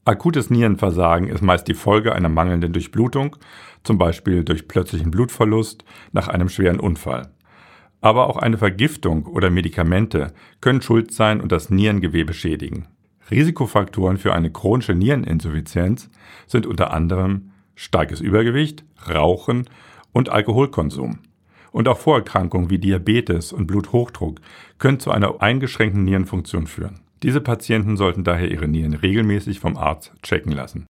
Akutes Nierenversagen ist meist die Folge einer mangelnden Durchblutung, zum Beispiel durch plötzlichen Blutverlust nach einem schweren Unfall. Aber auch eine Vergiftung oder Medikamente können schuld sein und das Nierengewebe schädigen. Risikofaktoren für eine chronische Niereninsuffizienz sind unter anderem starkes Übergewicht, Rauchen und Alkoholkonsum. Und auch Vorerkrankungen wie Diabetes und Bluthochdruck können zu einer eingeschränkten Nierenfunktion führen. Diese Patienten sollten daher ihre Nieren regelmäßig vom Arzt checken lassen.